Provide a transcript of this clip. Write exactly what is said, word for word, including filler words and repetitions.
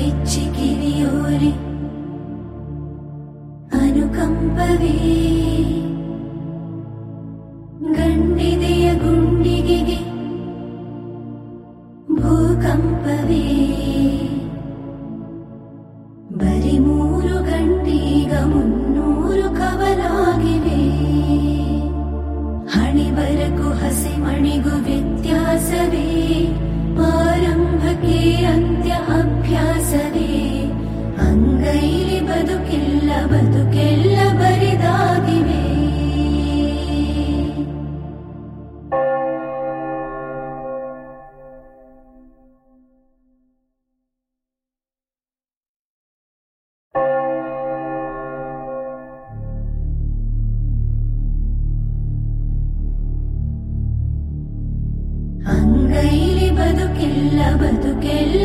ಬಿಚ್ಚಿ ಕಿವಿಯೋರಿ ಅನುಕಂಪವೇ ಗಂಡಿದೆಯ ಗುಂಡಿಗೆಗೆ ಭೂಕಂಪವೇ ಬರಿ ಮೂರು ಗಂಟೀಗ ಮುನ್ನೂರು ಕವಲಾಗಿವೆ ಹಣಿಬರಕು ಹಸಿಮಣಿಗೂ ವ್ಯತ್ಯಾಸವೇ ಆರಂಭಕ್ಕೆ ಅಂತ್ಯ ಅಭ್ಯಾಸವೇ ಅಂಗೈಲಿ ಬದುಕಿಲ್ಲ ಬದುಕೆಲ್ಲ ಬರಿದಾಗಿವೆ ಅಂಗೈಲಿ ಬದುಕಿಲ್ಲ ಬದುಕೆಲ್ಲ